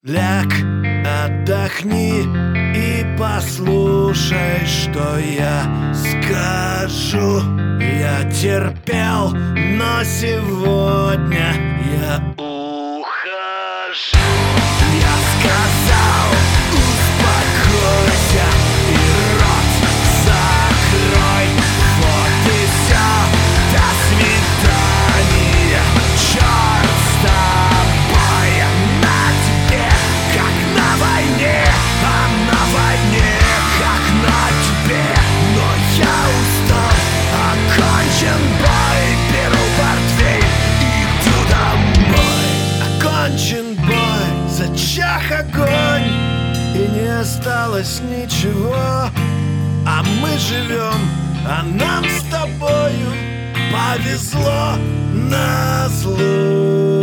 Ляг, отдохни и послушай, что я скажу. Я терпел, но сегодня я ухожу. Я сказал, успокойся и рот закрой. Вот и все, до свидания, черт с тобой. На тебе, как на войне, а на войне, как на тебе. Но я устал, окончен бой, беру портфель, иду домой. Окончен бой, зачах огонь, и не осталось ничего. А мы живем, а нам с тобою повезло назло.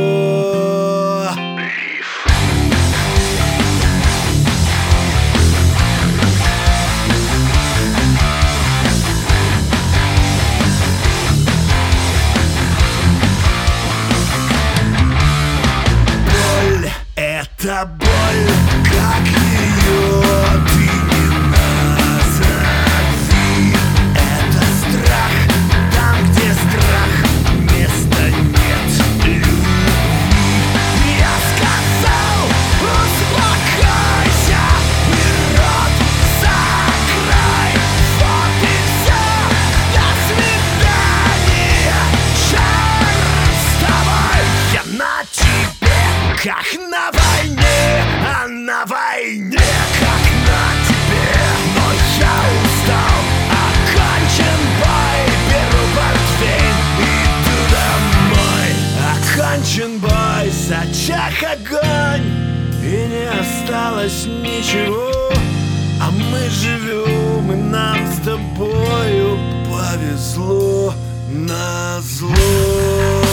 Боль — это боль, как ее ты не назови. Это страх, там, где страх, места нет любви. Я сказал, успокойся и рот закрой. Вот и все, до свидания, черт с тобой. Я на тебе, как на войне, а на войне, как на тебе. Но я устал, окончен бой, беру портфель, иду домой. Окончен бой, зачах огонь, и не осталось ничего. А мы живем, и нам с тобою повезло назло.